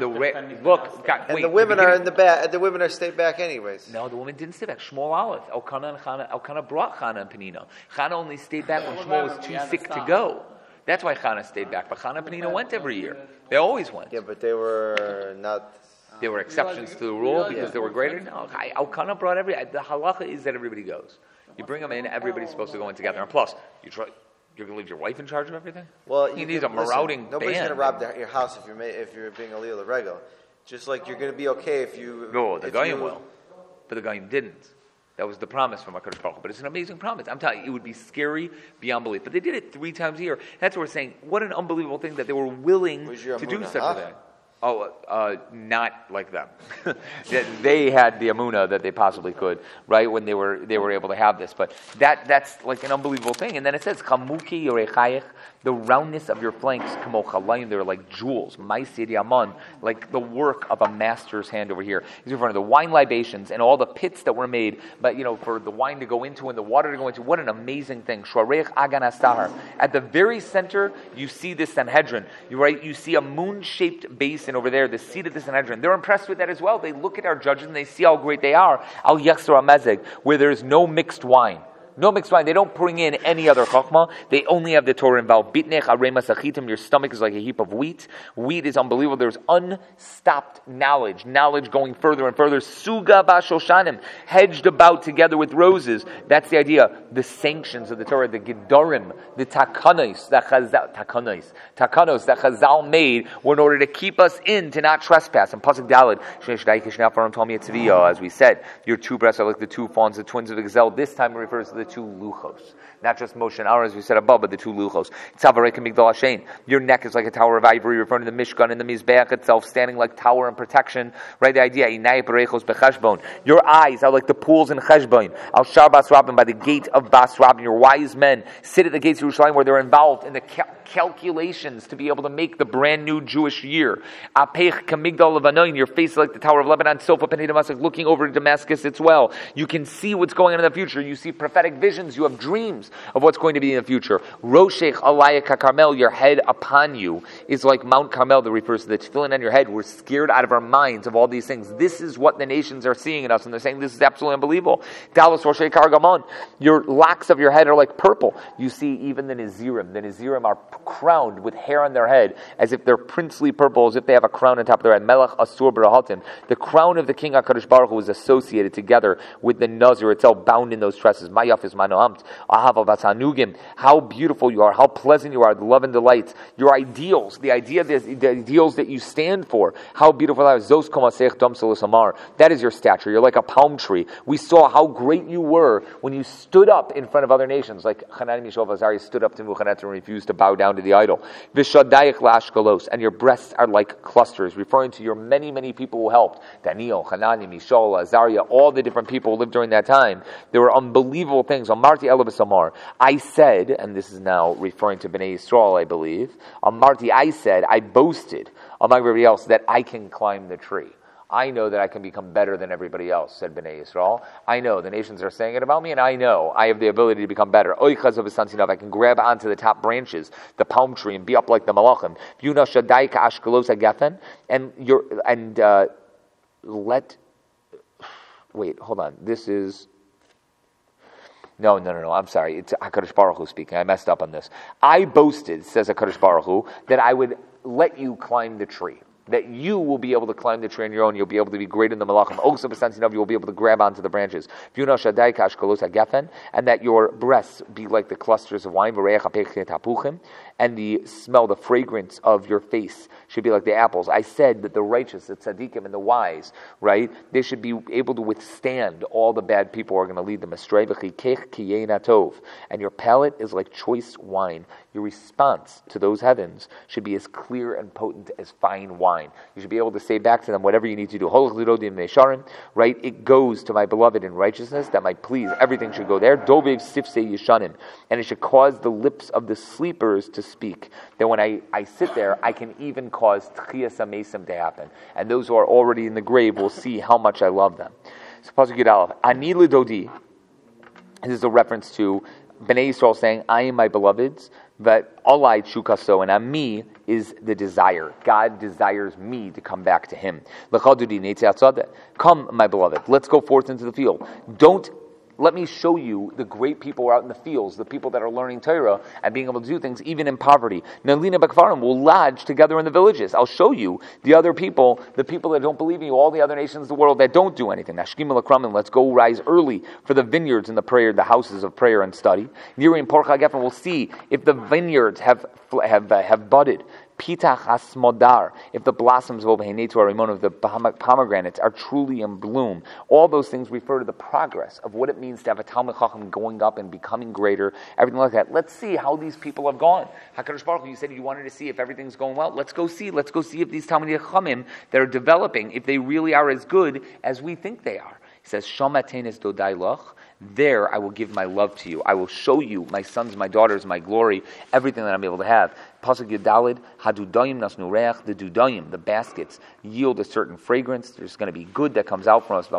And the women are in the back. The women are stayed back anyways. No, the women didn't stay back. Shmuel Aleph, Elkanah brought Chana and Penina. Chana only stayed back when Shmuel was too sick to go. That's why Chana stayed back. But Chana and Penina went every year. They always went. Yeah, but they were not. There were exceptions to the rule because they were greater. No, Elkanah brought the halacha is that everybody goes. You bring them in, everybody's supposed to go in together. And plus, you're going to leave your wife in charge of everything? Well, he needs a marauding nobody's band. going to rob your house if you're being a Aliyah L'Regel. Just like you're going to be okay if you... No, the Goyim will. But the Goyim didn't. That was the promise from HaKadosh Baruch Hu. But it's an amazing promise. I'm telling you, it would be scary beyond belief. But they did it 3 times a year. That's what we're saying. What an unbelievable thing that they were willing to do such a thing. Oh, not like them. They had the amuna that they possibly could, right? When they were able to have this, but that's like an unbelievable thing. And then it says, "Chamuki yorechayich," the roundness of your flanks, kamo chalayim, they're like jewels, ma'aseh yaman, like the work of a master's hand over here. He's in front of the wine libations and all the pits that were made, but for the wine to go into and the water to go into. What an amazing thing! Shorech agan astahar. At the very center, you see this Sanhedrin. You see a moon-shaped basin over there, the seat of the Sanhedrin. They're impressed with that as well. They look at our judges and they see how great they are. Al Yachzor HaMezeg, where there's no mixed wine. No mixed wine. They don't bring in any other chachma. They only have the Torah involved. Bitnech arema sachitim. Your stomach is like a heap of wheat. Wheat is unbelievable. There's unstopped knowledge. Knowledge going further and further. Suga bashoshanim. Hedged about together with roses. That's the idea. The sanctions of the Torah, the Gedorim, the takanos that Chazal made were in order to keep us in, to not trespass. And Pasuk Daled, as we said, your 2 breasts are like the 2 fawns, the twins of the gazelle. This time it refers to the 2 luchos. Not just Moshe and Aaron, as we said above, but the 2 luchos. Your neck is like a tower of ivory, referring to the Mishkan and the Mizbeach itself, standing like tower and protection. Right, the idea. Your eyes are like the pools in Cheshbon. Al Shar Bas Rabin, by the gate of Bas Rabin. Your wise men sit at the gates of Yerushalayim, where they're involved in the calculations to be able to make the brand new Jewish year. Apech kamigdal levanoin. Your face is like the Tower of Lebanon. Sofa penei Damascus, looking over to Damascus as well. You can see what's going on in the future. You see prophetic visions. You have dreams of what's going to be in the future. Roshech alayah Carmel, your head upon you is like Mount Carmel, that refers to the tefillin on your head. We're scared out of our minds of all these things. This is what the nations are seeing in us, and they're saying this is absolutely unbelievable. Dalos Roshech Kargamon, your locks of your head are like purple. You see even the Nazirim. The Nazirim are crowned with hair on their head, as if they're princely purple, as if they have a crown on top of their head. Melech Asur B'Rahatim. The crown of the King HaKadosh Baruch Hu is associated together with the Nazir itself, bound in those tresses. Mayaf is Manoamt. Ahava Vatanugim. How beautiful you are, how pleasant you are, the love and delights. Your ideals, the ideals that you stand for. How beautiful that is. Zos Komasech Dom Amar. That is your stature. You're like a palm tree. We saw how great you were when you stood up in front of other nations, like Hanani Mishael Azariah stood up to Nebuchadnezzar and refused to bow down to the idol. Vishadayich la'ashkalos, and your breasts are like clusters, referring to your many, many people who helped. Daniel, Hanani, Mishael, Azariah, all the different people who lived during that time. There were unbelievable things. Amarti Elabas Amar. I said, and this is now referring to Bnei Yisrael, I believe. Amarti, I said, I boasted among everybody else that I can climb the tree. I know that I can become better than everybody else, said Bnei Yisrael. I know the nations are saying it about me, and I know I have the ability to become better. I can grab onto the top branches, the palm tree, and be up like the malachim. Wait, hold on. This is... No, I'm sorry. It's HaKadosh Baruch Hu speaking. I messed up on this. I boasted, says HaKadosh Baruch Hu, that I would let you climb the tree. That you will be able to climb the tree on your own. You'll be able to be great in the malachim. You will be able to grab onto the branches. And that your breasts be like the clusters of wine. And the fragrance of your face should be like the apples. I said that the righteous, the tzaddikim, and the wise, right, they should be able to withstand all the bad people who are going to lead them astray. And your palate is like choice wine. Your response to those heavens should be as clear and potent as fine wine. You should be able to say back to them whatever you need to do. Right? It goes to my beloved in righteousness that might please. Everything should go there. Dovev sifsei yishanim. And it should cause the lips of the sleepers to speak. That when I sit there, I can even cause tchiyas amesim to happen. And those who are already in the grave will see how much I love them. So Pasuk Yud Aleph. Ani lidodi. This is a reference to Bnei Yisrael saying, I am my beloved's, but Alai Chukaso, and Ami is the desire. God desires me to come back to Him. Come, my beloved, let's go forth into the field. Let me show you the great people who are out in the fields, the people that are learning Torah and being able to do things even in poverty. Nalina Bakvarim will lodge together in the villages. I'll show you the other people, the people that don't believe in you, all the other nations of the world that don't do anything. Nashkim Alakramin, let's go rise early for the vineyards and the houses of prayer and study. Nirim Porcha Geffen, we'll see if the vineyards have budded. Pitach Asmodar, if the blossoms of the pomegranates are truly in bloom. All those things refer to the progress of what it means to have a Talmid Chacham going up and becoming greater, everything like that. Let's see how these people have gone. HaKadosh Baruch Hu, you said you wanted to see if everything's going well. Let's go see if these Talmid Chachamim that are developing, if they really are as good as we think they are. He says, Shamatenes dodai loch. There I will give my love to you. I will show you my sons, my daughters, my glory, everything that I'm able to have. Pasuk Yudalid, Hadudayim nasnu reach, the dudayim, the baskets, yield a certain fragrance. There's going to be good that comes out from us.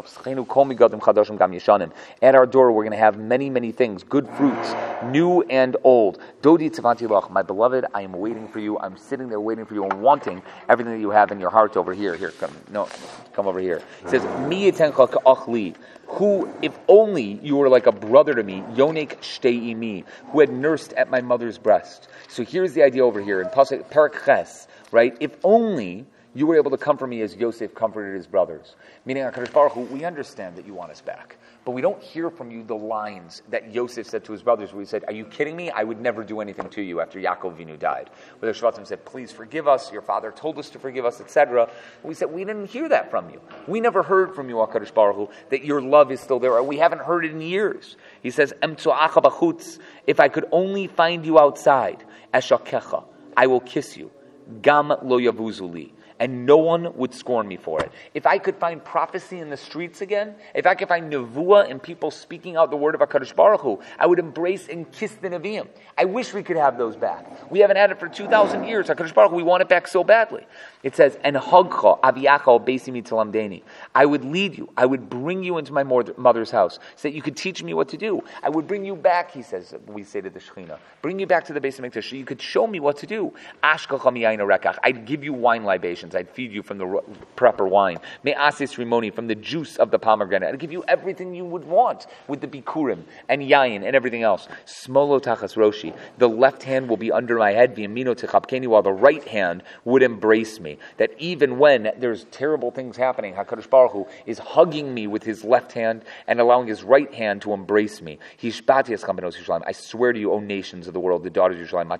At our door, we're going to have many, many things, good fruits, new and old. Dodi tzavanti lach, my beloved, I am waiting for you. I'm sitting there waiting for you and wanting everything that you have in your heart over here. Come over here. It says, Mi yitencha ka'achli. Who, if only you were like a brother to me, Yonek Shtei Imi, who had nursed at my mother's breast. So here's the idea over here in Parak Ches, right? If only you were able to comfort me as Yosef comforted his brothers. Meaning, HaKadosh Baruch Hu, we understand that you want us back. But we don't hear from you the lines that Yosef said to his brothers, where he said, are you kidding me? I would never do anything to you after Yaakov Avinu died. Where the Shvatim said, please forgive us, your father told us to forgive us, etc. We said, we didn't hear that from you. We never heard from you, HaKadosh Baruch Hu, that your love is still there. We haven't heard it in years. He says, if I could only find you outside, Eshakecha, I will kiss you. Gam lo yavuzuli. And no one would scorn me for it. If I could find prophecy in the streets again, if I could find nevuah and people speaking out the word of HaKadosh Baruch Hu, I would embrace and kiss the Nevi'im. I wish we could have those back. We haven't had it for 2,000 years. HaKadosh Baruch Hu, we want it back so badly. It says, "And hagcha aviyacha beisimi talamdeni." I would lead you. I would bring you into my mother's house so that you could teach me what to do. I would bring you back, he says, we say to the Shekhinah. Bring you back to the Beis HaMikdash so you could show me what to do. Ashkacha miyayin rekach. I'd give you wine libations. nations. I'd feed you from the proper wine. Me'asis rimoni, from the juice of the pomegranate. I'd give you everything you would want with the bikurim and yayin and everything else. Smolo tachas roshi. The left hand will be under my head, v'yamino techapkeni, while the right hand would embrace me. That even when there's terrible things happening, HaKadosh Baruch Hu is hugging me with his left hand and allowing his right hand to embrace me. Hishbati eschem benos Yerushalayim. I swear to you, O nations of the world, the daughters of Yerushalayim,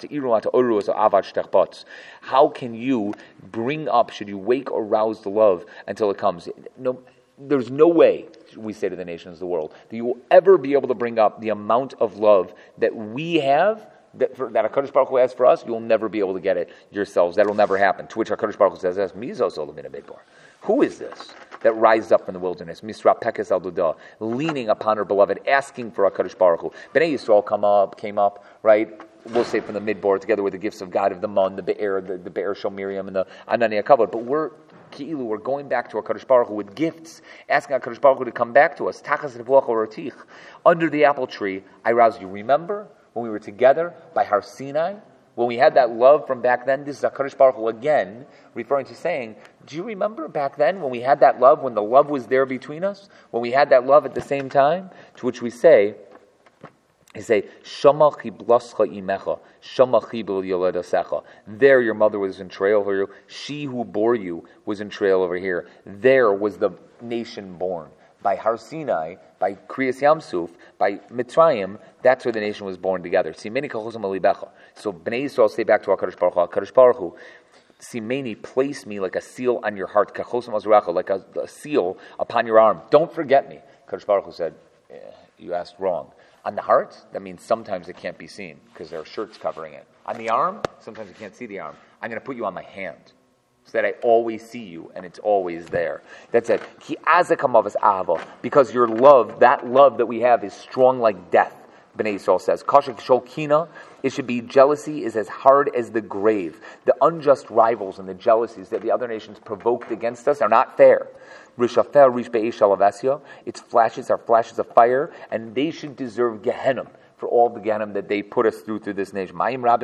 how can you bring up, should you wake or rouse the love until it comes? No, there's no way, we say to the nations of the world, that you will ever be able to bring up the amount of love that we have, that HaKadosh Baruch Hu has for us. You'll never be able to get it yourselves. That will never happen. To which HaKadosh Baruch Hu says, who is this that rises up from the wilderness? Misra Pekes al Dudah, leaning upon her beloved, asking for HaKadosh Baruch Hu. Bnei Yisrael came up, right? We'll say from the midbar, together with the gifts of God of the Mun, the Be'er Shel Miriam, and the Anani HaKavod. But we're going back to HaKadosh Baruch Hu with gifts, asking HaKadosh Baruch Hu to come back to us. Under the apple tree, I roused you. Remember when we were together by Har Sinai? When we had that love from back then, this is HaKadosh Baruch Hu again, referring to saying, do you remember back then when we had that love, when the love was there between us? When we had that love at the same time? To which we say, Shama chiblascha imecha, Shama chibel yoledasecha. There your mother was in travail over you. She who bore you was in travail over here. There was the nation born. By Har Sinai, by Kriyas Yamsuf, by Mitzrayim, that's where the nation was born together. Simeni kachosam alibecha. So Bnei Yisrael say back to HaKadosh Baruch Hu, HaKadosh Baruch Hu, Simeni, place me like a seal on your heart, kachosam azracha, like a seal upon your arm. Don't forget me. HaKadosh Baruch Hu said, you asked wrong. On the heart, that means sometimes it can't be seen because there are shirts covering it. On the arm, sometimes you can't see the arm. I'm going to put you on my hand so that I always see you and it's always there. That's it. Because your love, that love that we have, is strong like death. Bnei Yisrael says, Kashik Sholkina, it should be, jealousy is as hard as the grave. The unjust rivals and the jealousies that the other nations provoked against us are not fair. Rishafer Rish Be'esh Alavasya, its flashes are flashes of fire, and they should deserve Gehenna for all the Gehenna that they put us through this nation.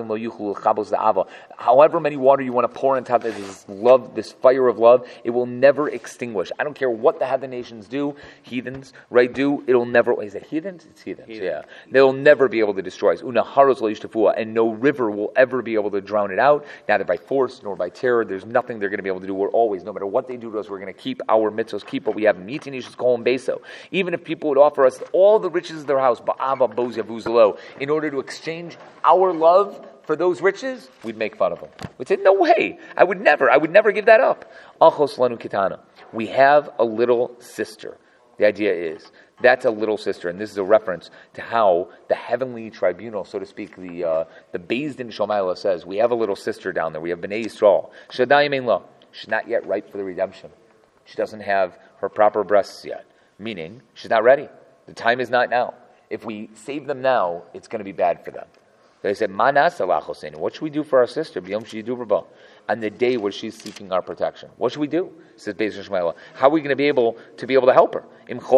However many water you want to pour into this love, this fire of love, it will never extinguish. I don't care what the other nations do, heathens, right, do, it'll never, is it heathens? It's heathens, yeah. They'll never be able to destroy us. And no river will ever be able to drown it out, neither by force nor by terror. There's nothing they're going to be able to do. We're always, no matter what they do to us, we're going to keep our mitzvahs, keep what we have. Even if people would offer us all the riches of their house, in order to exchange our love for those riches, we'd make fun of them. We'd say, no way, I would never give that up. Achos lanu kitana. We have a little sister. The idea is, that's a little sister, and this is a reference to how the heavenly tribunal, so to speak, the Beis Din Shomayla says, we have a little sister down there, we have Bnei Yisrael. Shadayim ein la. She's not yet ripe for the redemption. She doesn't have her proper breasts yet, meaning she's not ready. The time is not now. If we save them now, it's going to be bad for them. They said, what should we do for our sister? On the day where she's seeking our protection. What should we do? Says Beis Shmuel. How are we going to be able to help her?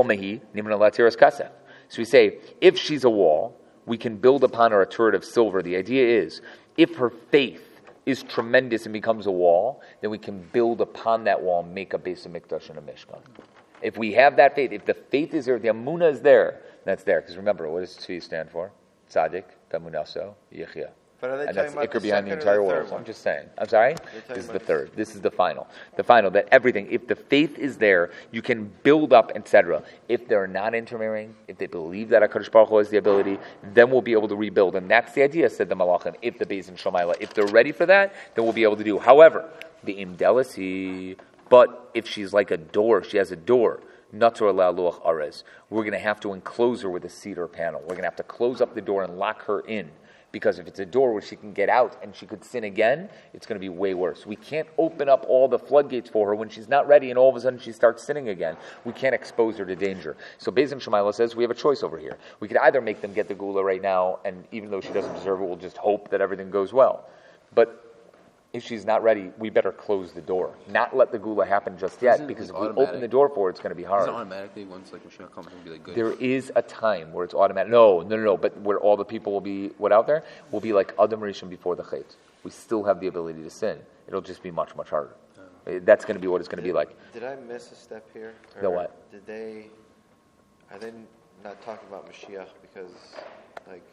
So we say, if she's a wall, we can build upon her a turret of silver. The idea is, if her faith is tremendous and becomes a wall, then we can build upon that wall and make a Beis HaMikdash and a Mishkan. If we have that faith, if the faith is there, the Amunah is there, that's there. Because remember, what does Tzvi stand for? Tzaddik, Tamunaso, Yechia. And that's Iker behind the entire world. So I'm just saying. I'm sorry? This is the third. This is the final. The final, that everything, if the faith is there, you can build up, etc. If they're not intermarrying, if they believe that HaKadosh Baruch Hu has the ability, then we'll be able to rebuild. And that's the idea, said the Malachim, if the Beis Din Shomayla, if they're ready for that, then we'll be able to do. However, the Imdelasi, but if she's like a door, she has a door, Natur la luach arez. We're going to have to enclose her with a cedar panel. We're going to have to close up the door and lock her in. Because if it's a door where she can get out and she could sin again, it's going to be way worse. We can't open up all the floodgates for her when she's not ready and all of a sudden she starts sinning again. We can't expose her to danger. So Beis Din Shomayla says we have a choice over here. We could either make them get the gula right now, and even though she doesn't deserve it, we'll just hope that everything goes well. But if she's not ready, we better close the door. Not let the gula happen just yet, because if we open the door for it, it's going to be hard. Is it automatically once like Mashiach comes and be like good? There is a time where it's automatic. No. But where all the people will be, out there? Will be like Adam Rishon before the Chet. We still have the ability to sin. It'll just be much, much harder. That's going to be what it's going to be like. Did I miss a step here? The Or what? Are they not talking about Mashiach because, like,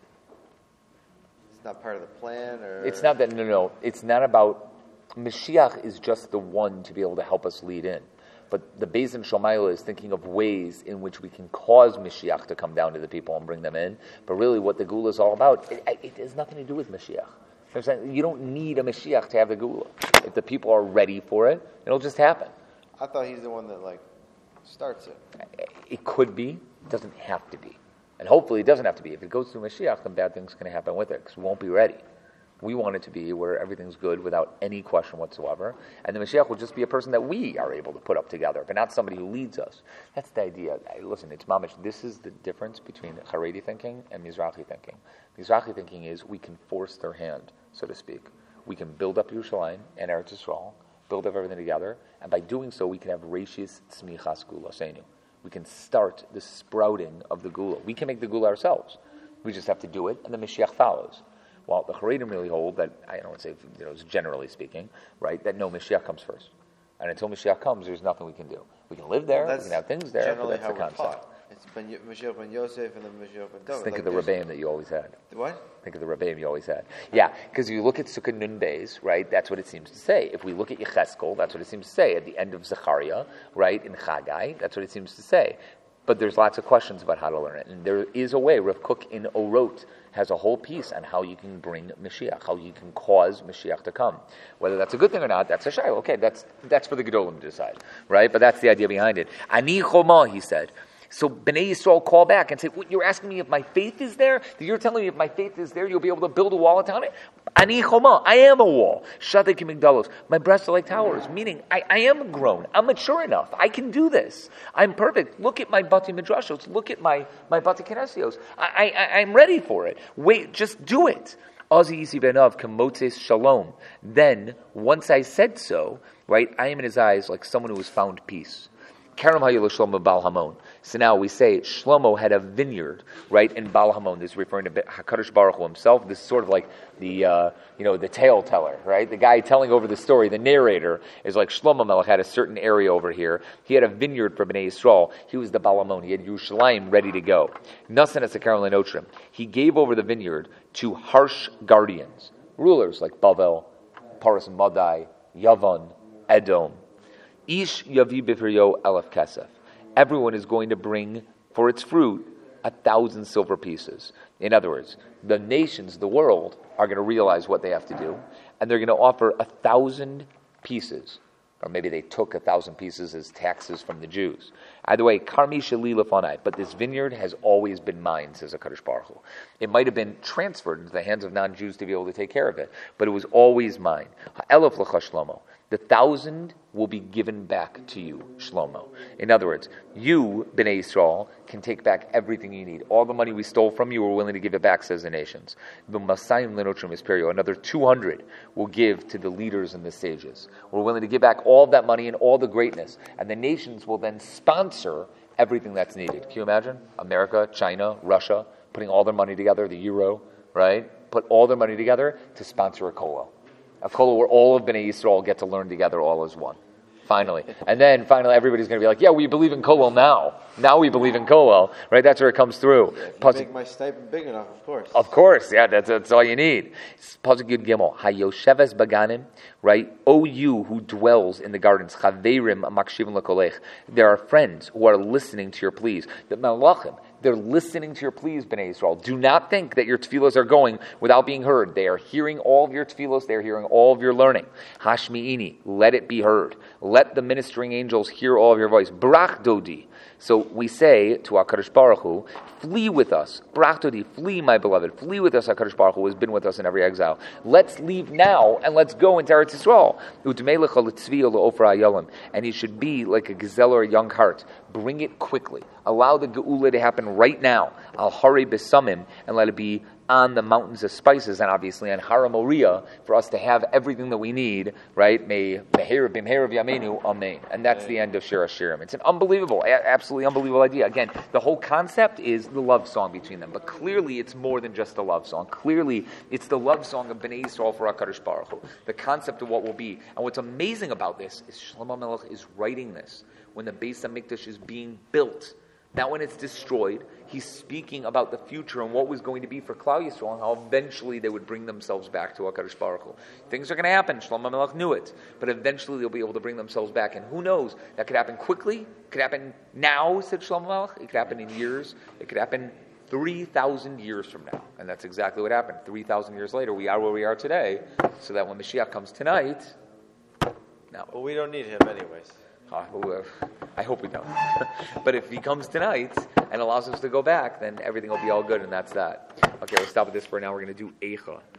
it's not part of the plan, or? It's not that, no. It's not about, Mashiach is just the one to be able to help us lead in. But the Beis Shamayla is thinking of ways in which we can cause Mashiach to come down to the people and bring them in. But really what the Gula is all about, it has nothing to do with Mashiach. You don't need a Mashiach to have the Gula. If the people are ready for it, it'll just happen. I thought he's the one that, like, starts it. It could be. It doesn't have to be. And hopefully it doesn't have to be. If it goes through Mashiach, then bad things are going to happen with it because we won't be ready. We want it to be where everything's good without any question whatsoever. And the Mashiach will just be a person that we are able to put up together, but not somebody who leads us. That's the idea. Listen, it's mamish. This is the difference between Haredi thinking and Mizrahi thinking. Mizrahi thinking is we can force their hand, so to speak. We can build up Yerushalayim and Eretz Yisrael, build up everything together, and by doing so, we can have Reishis Tzmichas Gula Seinu. We can start the sprouting of the Gula. We can make the Gula ourselves. We just have to do it, and the Mashiach follows. Well, the Haredim really hold that, I don't want to say, generally speaking, right, that no, Mashiach comes first. And until Mashiach comes, there's nothing we can do. We can live there, we can have things there, but that's the concept. It's Mashiach ben Yosef and then Mashiach ben David. Think of the Rebbeim that you always had. What? Think of the Rebbeim you always had. Yeah, because you look at Sukkot Nun Beis, right, that's what it seems to say. If we look at Yecheskel, that's what it seems to say. At the end of Zechariah, right, in Chagai, that's what it seems to say. But there's lots of questions about how to learn it. And there is a way. Rav Kook in Orot has a whole piece on how you can bring Mashiach, how you can cause Mashiach to come. Whether that's a good thing or not, that's a shayla. Okay, that's for the Gedolim to decide, right? But that's the idea behind it. Ani choma, he said. So Bnei Yisrael call back and say, what, you're asking me if my faith is there? You're telling me if my faith is there, you'll be able to build a wall upon it? Ani choma, I am a wall. Shadei kimigdalos, my breasts are like towers. Meaning, I am grown. I'm mature enough. I can do this. I'm perfect. Look at my Bati Midrashos. Look at my Bati Kinesios. I'm ready for it. Wait, just do it. Ozi Yisi Benav Kamotes Shalom. Then, once I said so, right, I am in his eyes like someone who has found peace. Karam Hayil Shlomo Baal Hamon. So now we say Shlomo had a vineyard, right, in Baal Hamon. This is referring to HaKadosh Baruch Hu himself. This is sort of like the tale teller, right? The guy telling over the story, the narrator, is like Shlomo Melech had a certain area over here. He had a vineyard for Bnei Yisrael. He was the Baal Hamon. He had Yerushalayim ready to go. Nasan as a Carolyn Otrim. He gave over the vineyard to harsh guardians, rulers like Bavel, Paras Madai, Yavan, Edom. Ish yavi b'firyo elef kesef. Everyone is going to bring for its fruit 1,000 silver pieces. In other words, the nations, the world, are going to realize what they have to do, and they're going to offer 1,000 pieces. Or maybe they took 1,000 pieces as taxes from the Jews. Either way, karmi sheli lefanai. But this vineyard has always been mine, says HaKadosh Baruch Hu. It might have been transferred into the hands of non-Jews to be able to take care of it, but it was always mine. Ha'elef lecha Shlomo. The 1,000 will be given back to you, Shlomo. In other words, you, Bnei Yisrael, can take back everything you need. All the money we stole from you, we're willing to give it back, says the nations. Another 200 will give to the leaders and the sages. We're willing to give back all of that money and all the greatness. And the nations will then sponsor everything that's needed. Can you imagine? America, China, Russia, putting all their money together, the euro, right? Put all their money together to sponsor a kollel. A kollel where all of Bnei Yisrael get to learn together all as one. Finally. And then finally everybody's going to be like, yeah, we believe in kollel now. Now we believe in kollel. Right? That's where it comes through. Yeah, if you make my stipend big enough, of course. Of course, yeah, that's all you need. Pasuk Yud Gimel. Hayosheves baganim, right? O you who dwells in the gardens. Chaverim makshivim lekolech. There are friends who are listening to your pleas. The malachim, they're listening to your pleas, Bnei Yisrael. Do not think that your tefillos are going without being heard. They are hearing all of your tefillos. They are hearing all of your learning. Hashmi'ini, let it be heard. Let the ministering angels hear all of your voice. Brach dodi. So we say to HaKadosh Baruch Hu, flee with us. Brach dodi, flee, my beloved. Flee with us, HaKadosh Baruch Hu, who has been with us in every exile. Let's leave now and let's go into Eretz Yisrael. And he should be like a gazelle or a young hart. Bring it quickly. Allow the geula to happen right now. Al hari besamim, and let it be on the mountains of spices and obviously on Hara Moriah for us to have everything that we need, right? May Meher B'Meher Yamenu, Amen. And that's the end of Shir HaShirim. It's an unbelievable, absolutely unbelievable idea. Again, the whole concept is the love song between them, but clearly it's more than just a love song. Clearly, it's the love song of Bnei Yisrael for HaKadosh Baruch Hu, the concept of what will be. And what's amazing about this is Shlomo Melech is writing this when the Beis HaMikdash is being built. Not when it's destroyed. He's speaking about the future and what was going to be for Klal Yisrael and how eventually they would bring themselves back to HaKadosh Baruch Hu. Things are going to happen. Shlomo Melech knew it. But eventually they'll be able to bring themselves back. And who knows? That could happen quickly. It could happen now, said Shlomo Melech. It could happen in years. It could happen 3,000 years from now. And that's exactly what happened. 3,000 years later, we are where we are today. So that when Mashiach comes tonight, now. Well, we don't need him anyways. I hope we don't. But if he comes tonight and allows us to go back, then everything will be all good, and that's that. Okay, we'll stop with this for now. We're going to do Eicha.